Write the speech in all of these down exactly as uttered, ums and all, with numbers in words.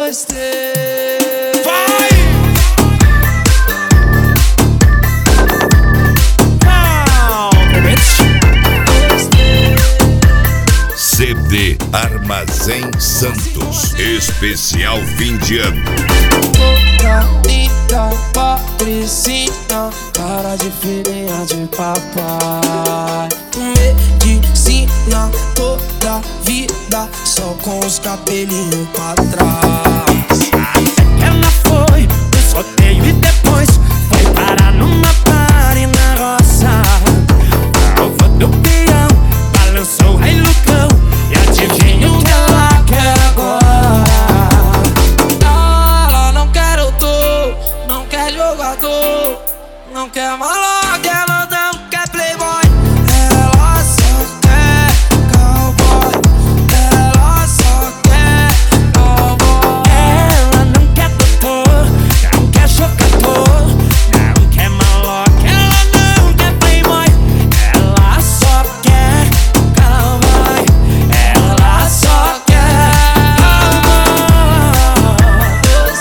Gostei. Vai! C D Armazém Santos, especial fim de ano. Toda linda patricinha, cara de filhinha de papai. Medicina toda vida, só com os cabelinhos pra trás. Ela foi pro sorteio e depois foi parar numa party na roça. A alva do peão balançou o rei Lucão, e adivinha o que ela quer agora? Ela não quer doutor, não quer jogador, não quer maloca, ela não quer playboy. Ela só quer cowboy, ela só quer cowboy. Ela não quer doutor, não quer jogador, não quer maloca, ela não quer playboy. Ela só quer cowboy, ela só quer cowboy.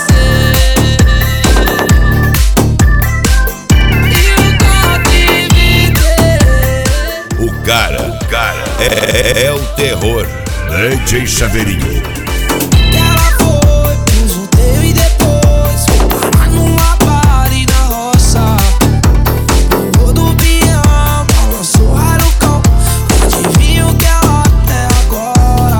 O cara, o cara é, é o terror. D J Chaveirinho. Ela foi pro sorteio e depois foi parar numa party na roça. O rodovião balançou o rarucão, adivinha o que ela é agora?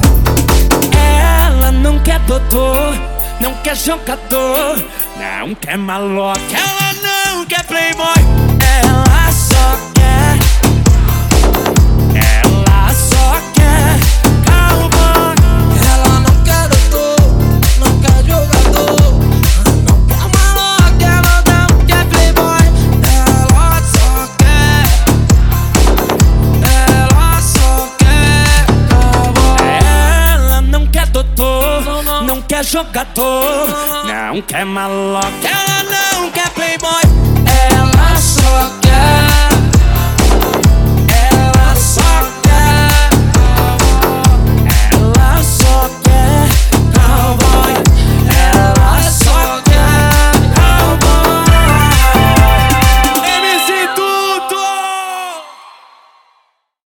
Ela não quer doutor, não quer jogador, não quer maloca, ela não quer playboy. Ela só quer, ela só quer cowboy. Ela não quer doutor, não quer jogador, não quer maloca, ela não quer playboy. Ela só quer, ela só quer cowboy. Ela não quer doutor, não quer jogador, não quer maloca, ela